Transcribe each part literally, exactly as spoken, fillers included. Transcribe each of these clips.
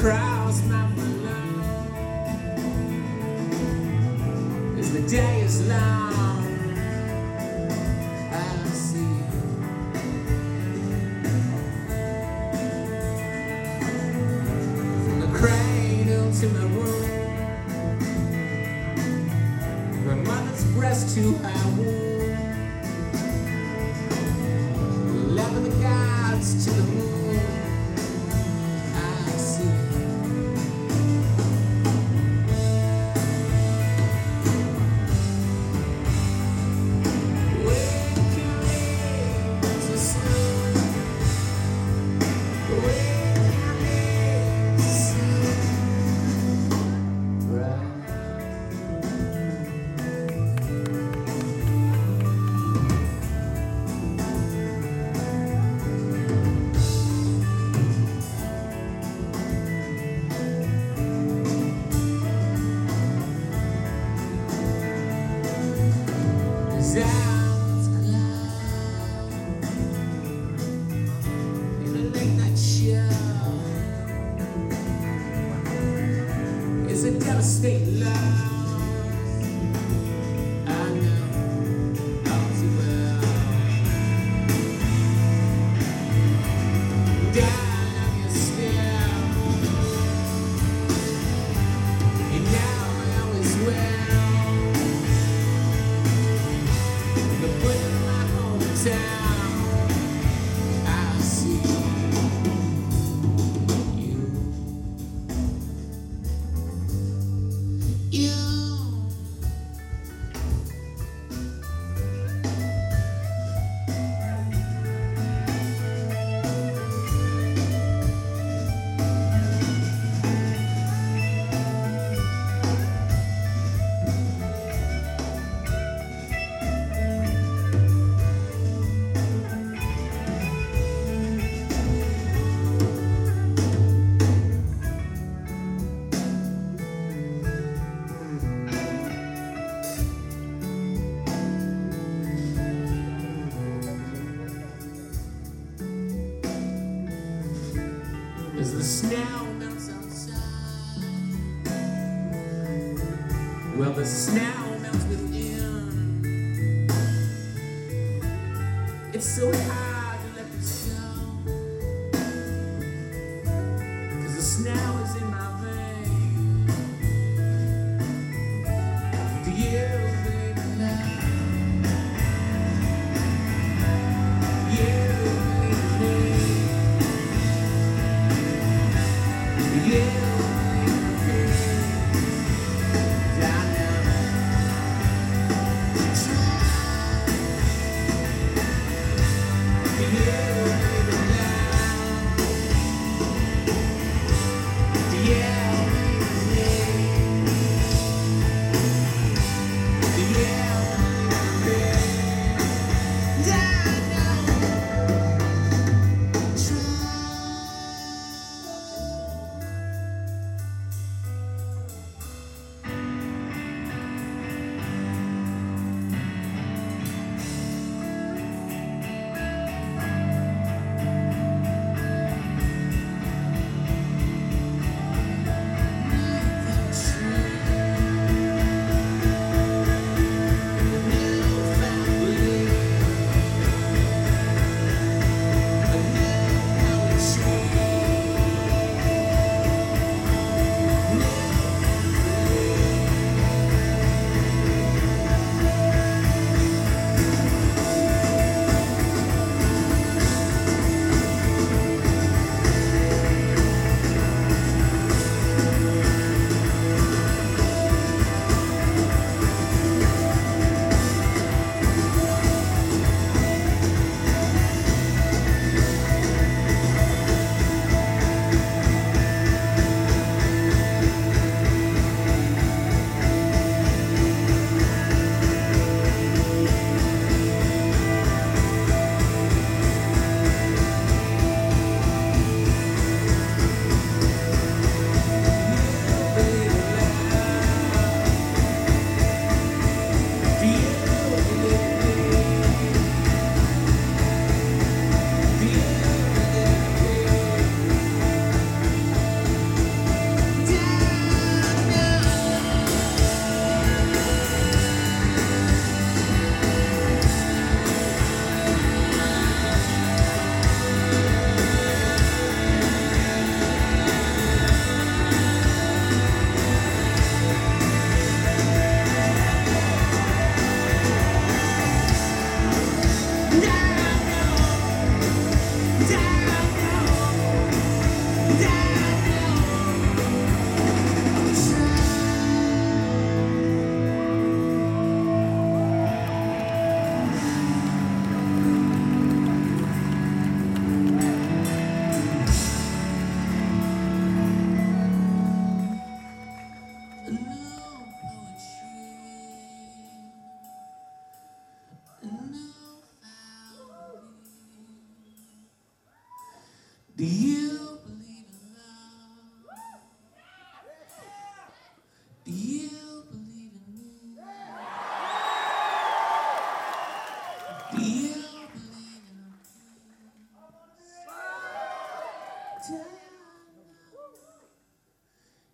cross my below as the day is long. I'll see you. From the cradle to my womb, from mother's breast to her womb, loving the gods to the moon. Sounds cloud in a late night show. It's a devastating love. I know all too well. Down on your step, and now all is well. I'll see you. You. As the snow melts outside, well, the snow melts within. It's so hard to let this go, 'cause the snow is in my veins. Do you, baby, love? You, baby. Yeah.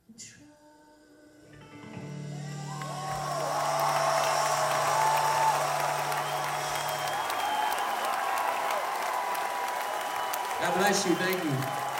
God bless you. Thank you.